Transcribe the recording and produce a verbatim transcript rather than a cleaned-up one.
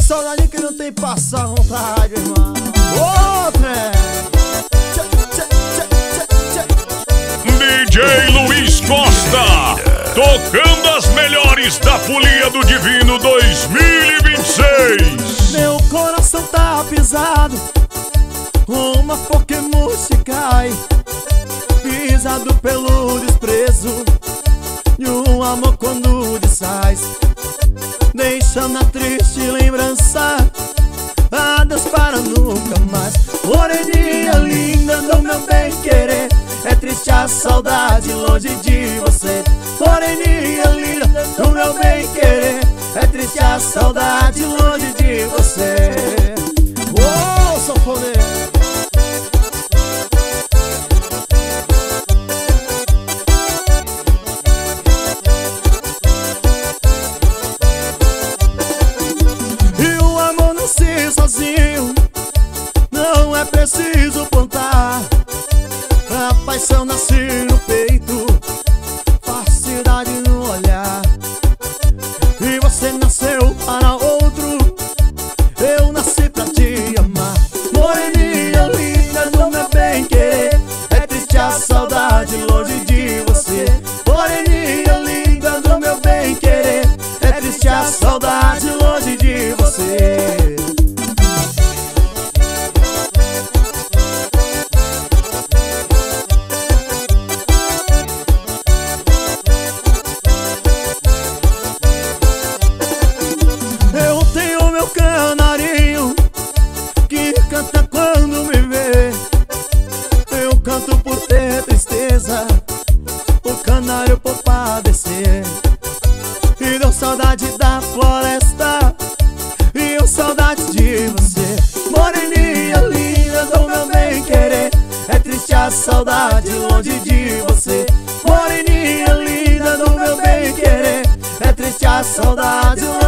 saudade que não tem passar vontade, irmão. Ô, trem. D J Luiz Costa, tocando as melhores da Folia do Divino dois mil e vinte e seis. Meu coração tá pisado, uma Pokémon se cai, pisado pelo desprezo de um amor quando desfaz, deixando a triste lembrança, adeus para nunca mais. Moreninha linda do meu bem querer, é triste a saudade longe de você. Moreninha linda do meu bem querer, é triste a saudade longe de você. Ô, sanfoneiro. E o amor nasce sozinho, não é preciso plantar. A paixão nasce no peito, facilidade no olhar. E você nasceu para outro, eu nasci pra te amar. Moreninha linda do meu bem querer, é triste a saudade longe de você. Moreninha linda do meu bem querer, é triste a saudade longe de você. Eu tenho meu canarinho que canta quando me vê. Eu canto por ter tristeza, o canário por padecer. E deu saudade da floresta, e eu saudade de você. Moreninha linda do meu bem querer, é triste a saudade longe de você. Moreninha linda do meu bem querer, é triste a saudade longe